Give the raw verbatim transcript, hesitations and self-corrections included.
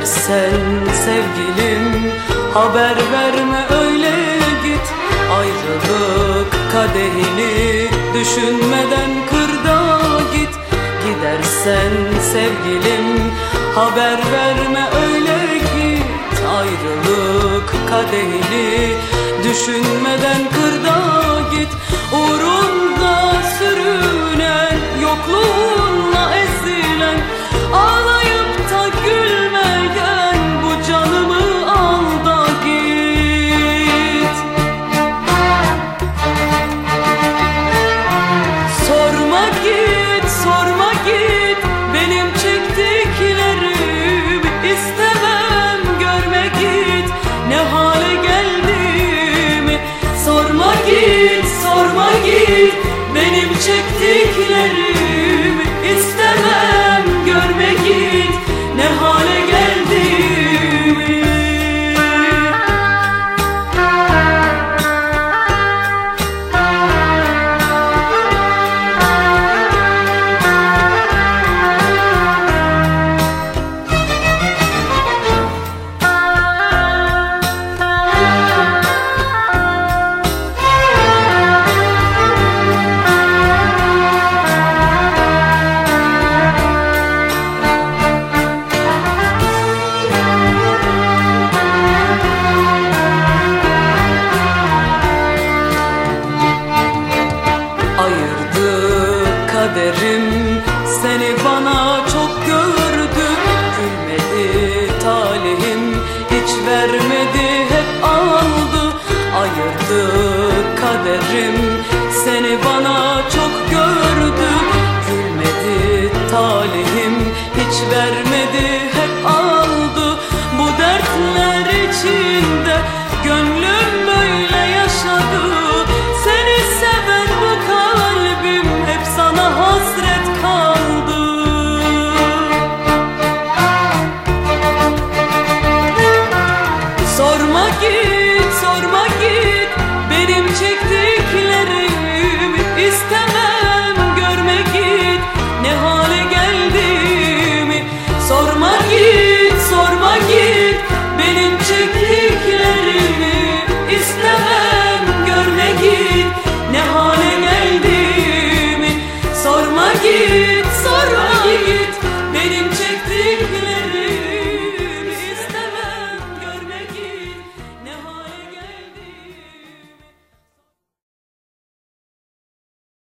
Gidersen sevgilim haber verme öyle git. Ayrılık kadehini düşünmeden kır da git. Gidersen sevgilim haber verme öyle git. Ayrılık kadehini düşünmeden kır da git. Uğrunda sürünen, yokluğunla ezilen, ağlayıp da gülmeyen bu canımı al da git. Sorma git, sorma git benim çektiklerimi. İstemem görme git ne hale geldiğimi. Sorma git, sorma git benim çektiklerimi. İstemem görme git ne hale geldiğimi. Kaderim seni bana çok gördü. Gülmedi talihim, hiç vermedi hep aldı. Ayırdı kaderim seni bana